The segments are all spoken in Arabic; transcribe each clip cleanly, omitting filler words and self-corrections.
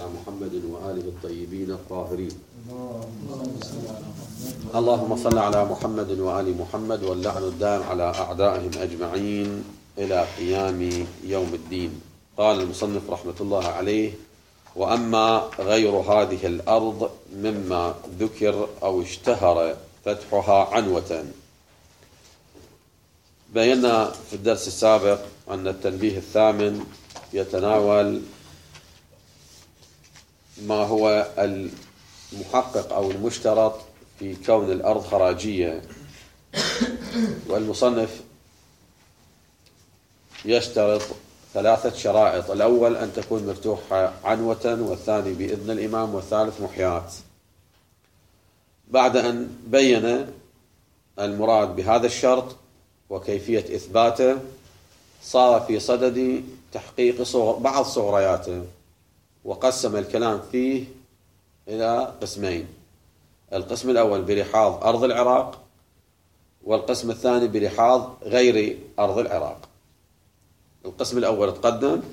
على محمد وآله الطيبين الطاهرين. اللهم صل على محمد وآل محمد واللعن الدائم على أعدائهم أجمعين إلى قيام يوم الدين. قال المصنف رحمة الله عليه: وأما غير هذه الأرض مما ذكر أو اشتهر فتحها عنوة. بينا في الدرس السابق أن التنبيه الثامن يتناول ما هو المحقق أو المشترط في كون الأرض خراجية، والمصنف يشترط 3 شرائط: الأول أن تكون مفتوحة عنوة، والثاني بإذن الإمام، والثالث محيات. بعد أن بين المراد بهذا الشرط وكيفية إثباته، صار في صدد تحقيق بعض صغرياته، وقسم الكلام فيه إلى قسمين: القسم الأول برحاض أرض العراق، والقسم الثاني برحاض غير أرض العراق. القسم الأول تقدم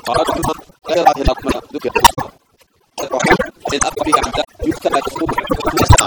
قال غير هذه الأطمئنة ذكر إن أبقى فيها عمدا يكتب تسقط الإسلام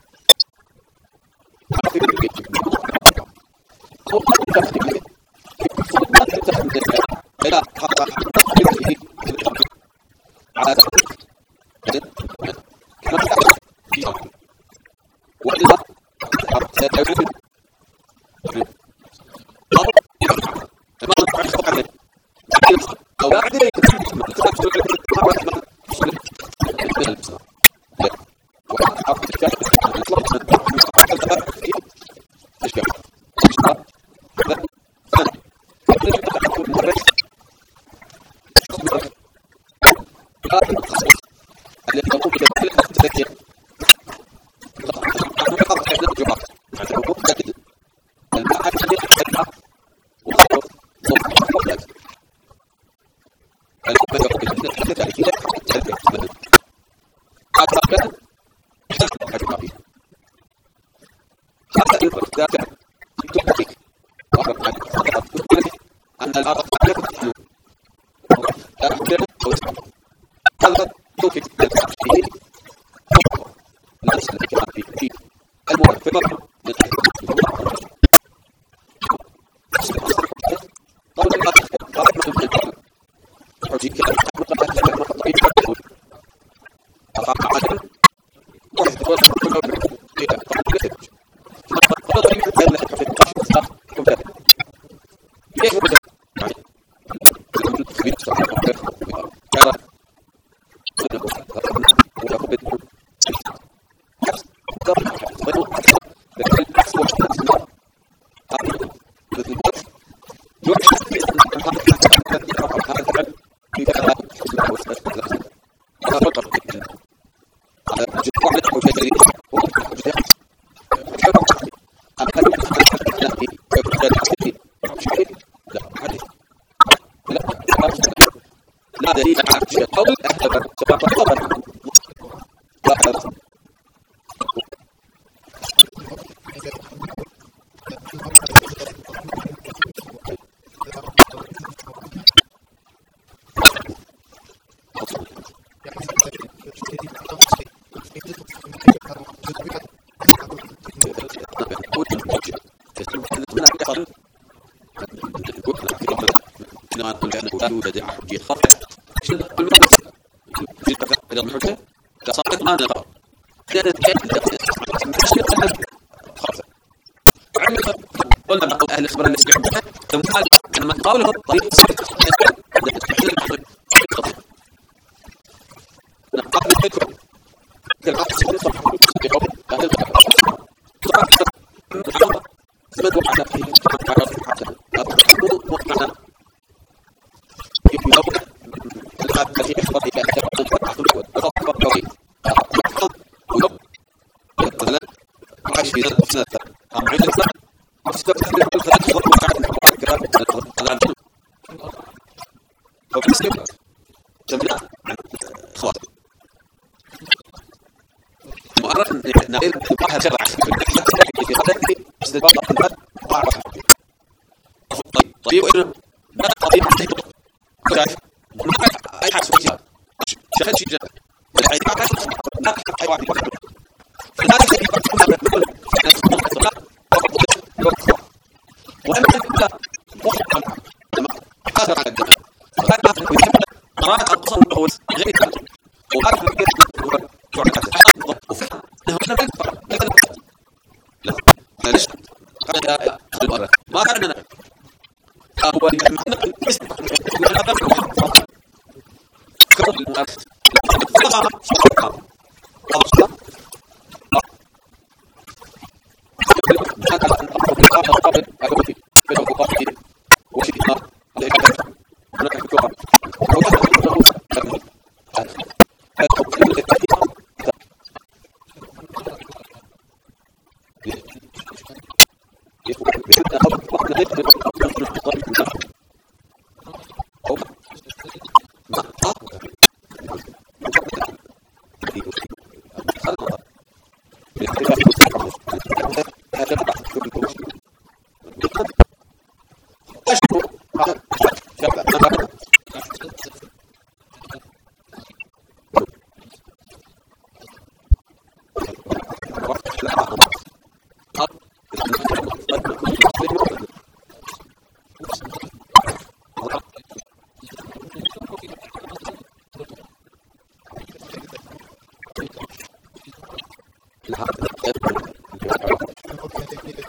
أهل الخبر اللي يسمعون تمثال لما قالوا طريق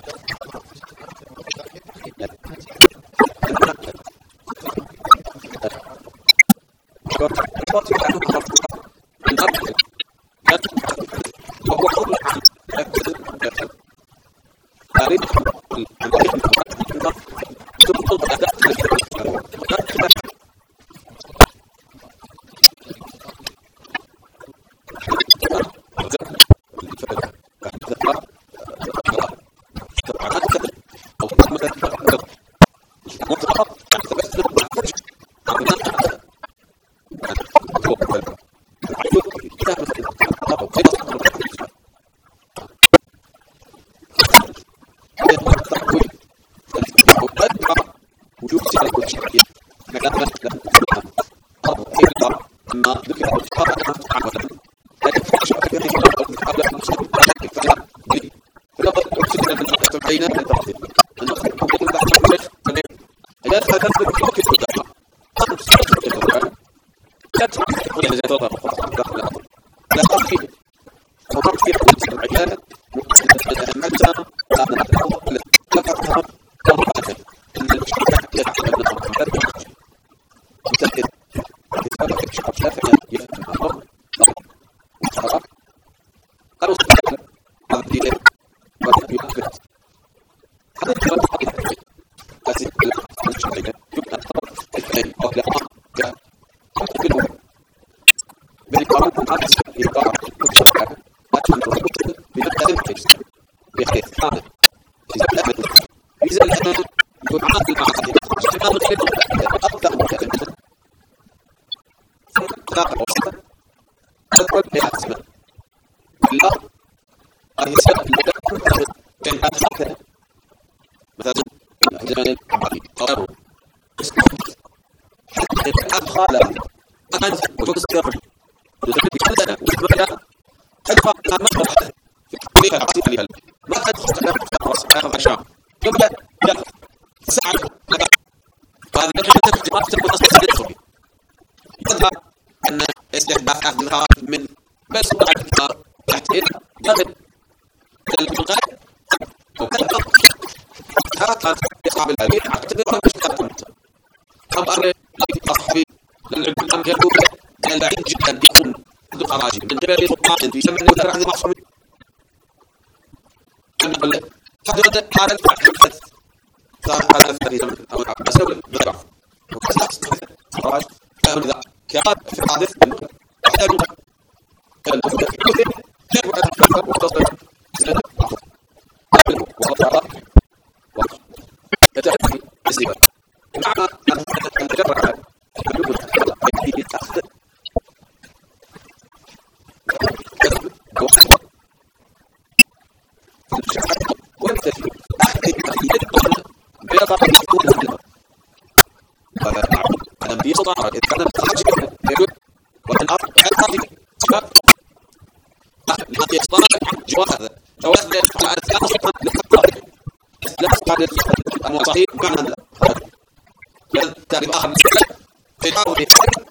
من بس تحت قبل الغاء وكذا هذا يصعب العبيد اعتبرها مش كتمت خبر اصحابي العلم يقول كان بعيد جدا يكون ذو خراج من قبل سلطان في سمع له عن المعصوم كان حدث هذا الفحث صار هذا في زمن او بسبب ضرب خراج كان ذا كان في حادث صحيح معنى هذا تعرف آخر في حاول يفعل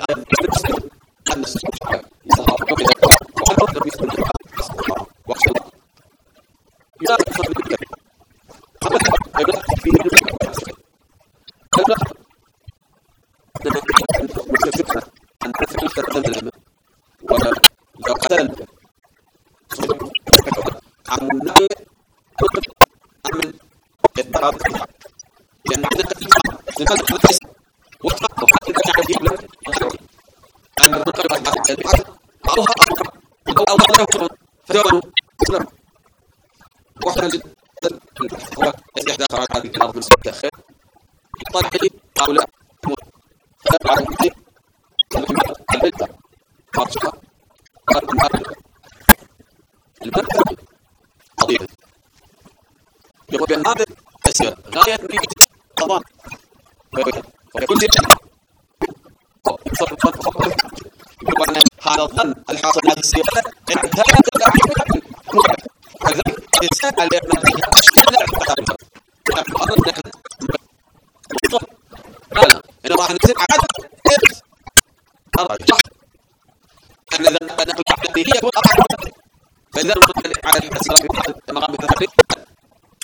هذا تسير غاية من القضاء ويكون هذا الظن الحاصل هذه السياسة كذلك الإنسان على أنا راح نكتب عدد أرجح أن إذا نقل الحقيقية فإذا نقل على المقام التفريق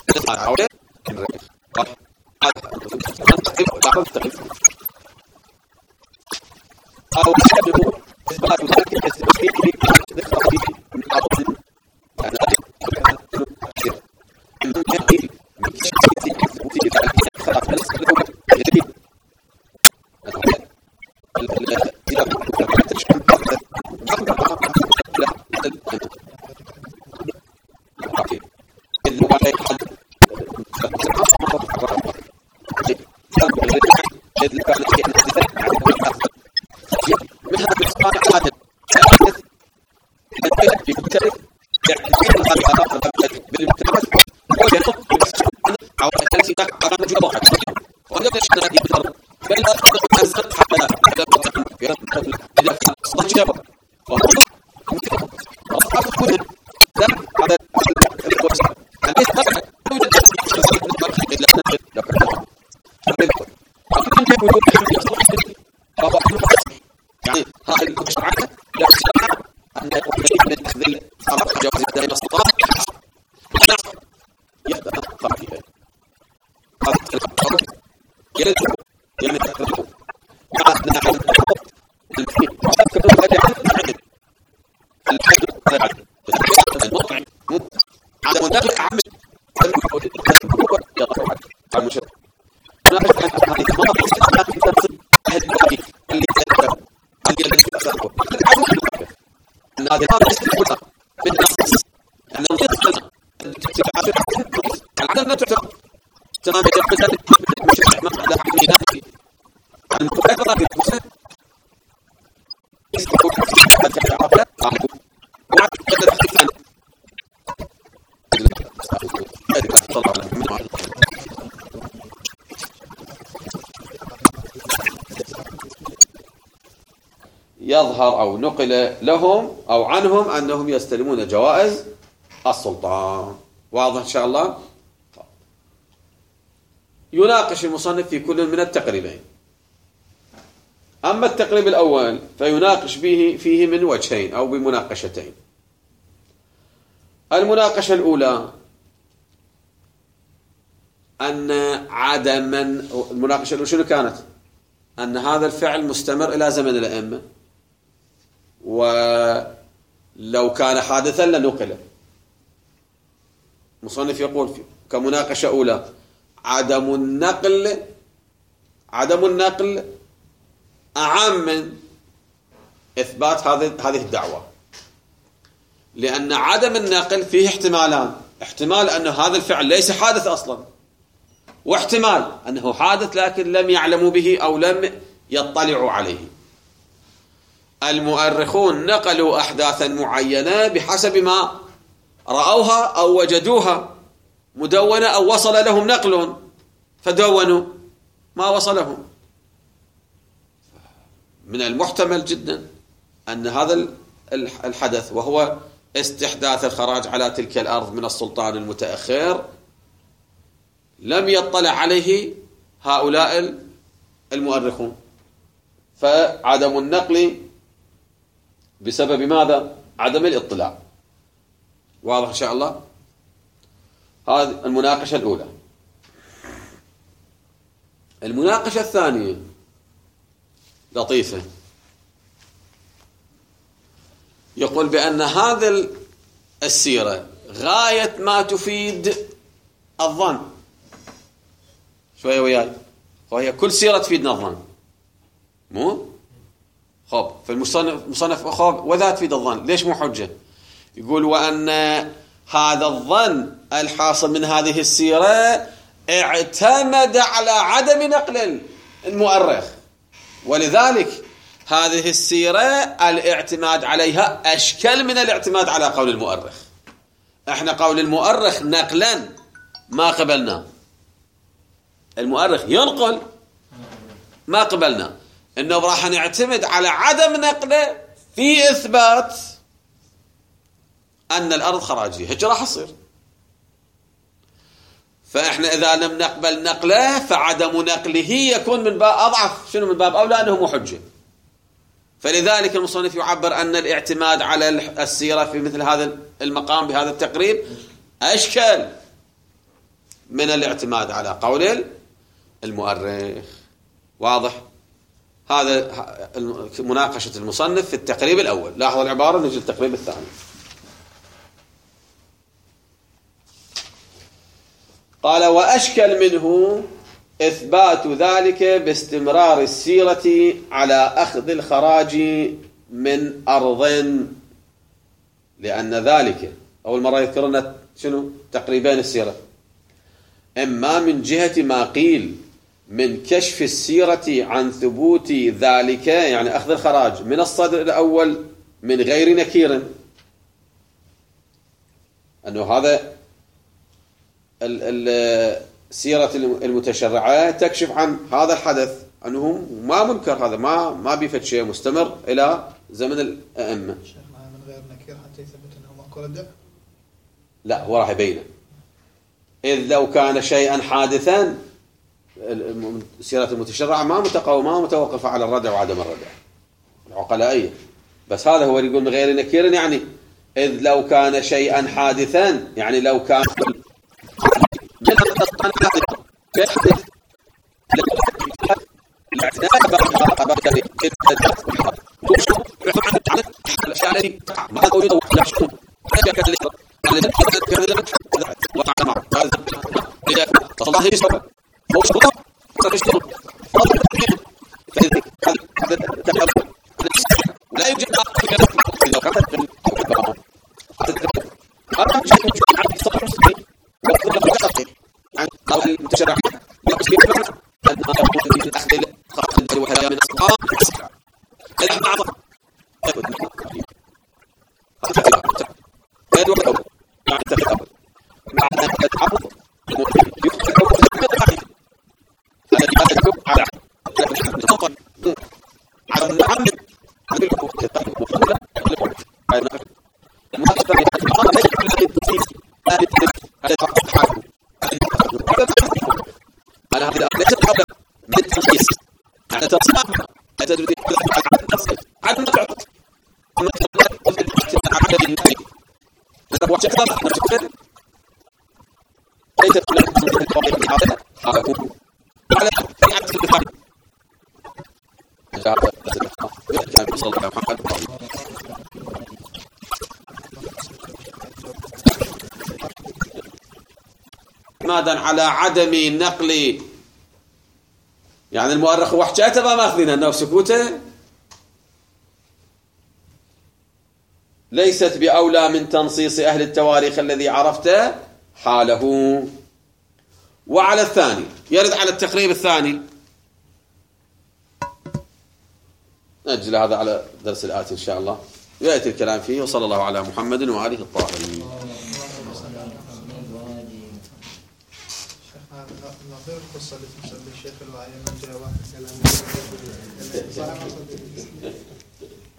يظهر أو نقل لهم أو عنهم أنهم يستلمون جوائز السلطان. واضح إن شاء الله؟ يناقش المصنف في كل من التقريبين. أما التقريب الأول فيناقش فيه من وجهين أو بمناقشتين. المناقشة الأولى أن المناقشة الأولى شنو كانت؟ أن هذا الفعل مستمر إلى زمن الأئمة، ولو كان حادثا لنقله. المصنف يقول كمناقشة أولى عدم النقل أعم من إثبات هذه الدعوة، لأن عدم النقل فيه احتمالان: احتمال أن هذا الفعل ليس حادث أصلا، واحتمال أنه حادث لكن لم يعلموا به أو لم يطلعوا عليه. المؤرخون نقلوا أحداثا معينة بحسب ما رأوها أو وجدوها مدونة أو وصل لهم نقل فدونوا ما وصلهم. من المحتمل جدا أن هذا الحدث وهو استحداث الخراج على تلك الأرض من السلطان المتأخر لم يطلع عليه هؤلاء المؤرخون، فعدم النقل بسبب ماذا؟ عدم الاطلاع. واضح إن شاء الله؟ هذه المناقشة الأولى. المناقشة الثانية لطيفة، يقول بأن هذا السيرة غاية ما تفيد الظن. شوية وياي، وهي كل سيرة تفيدنا الظن، مو؟ خب فالمصنف خب وذا تفيد الظن، ليش مو حجة؟ يقول وأن هذا الظن الحاصل من هذه السيرة اعتمد على عدم نقل المؤرخ، ولذلك هذه السيرة الاعتماد عليها أشكل من الاعتماد على قول المؤرخ. احنا قول المؤرخ نقلا ما قبلنا، المؤرخ ينقل ما قبلنا، انه راح نعتمد على عدم نقله في اثبات ان الارض خراجيه، هيك راح يصير. فاحنا اذا لم نقبل نقله فعدم نقله يكون من باب اضعف، شنو من باب اولى انه مو حجه. فلذلك المصنف يعبر ان الاعتماد على السيره في مثل هذا المقام بهذا التقريب اشكل من الاعتماد على قول المؤرخ. واضح؟ هذا مناقشة المصنف في التقريب الأول. لاحظ العبارة، نجي التقريب الثاني. قال: وأشكل منه إثبات ذلك باستمرار السيرة على أخذ الخراج من أرض، لأن ذلك أول مرة يذكرنا شنو؟ تقريبين السيرة، إما من جهة ما قيل من كشف السيرة عن ثبوت ذلك، يعني أخذ الخراج من الصدر الأول من غير نكير، أنه هذا السيرة المتشرعة تكشف عن هذا الحدث أنه ما منكر، هذا ما بيفت شيء، مستمر إلى زمن الأئمة. شيخنا من غير نكير حتى يثبت أنه مأكل الدم؟ لا، هو راح يبينه. إذ لو كان شيئا حادثا، السيرة المتشرعة ما متوقفة على الردع وعدم الردع العقلائية، بس هذا هو يقول من غير نكير، يعني إذ لو كان شيئا حادثا، يعني لو كان اعتمادا على عدم نقل، يعني المؤرخ وحجاته ما ماخذينها انه سكوته ليست بأولى من تنصيص أهل التواريخ الذي عرفت حاله. وعلى الثاني يرد على التقريب الثاني، نأجل هذا على درس الآتي إن شاء الله، يأتي الكلام فيه. وصلى الله على محمد وآله الطاهرين. نظير القصة اللي تمثل الشيخ الوعي من جاء واحد كلام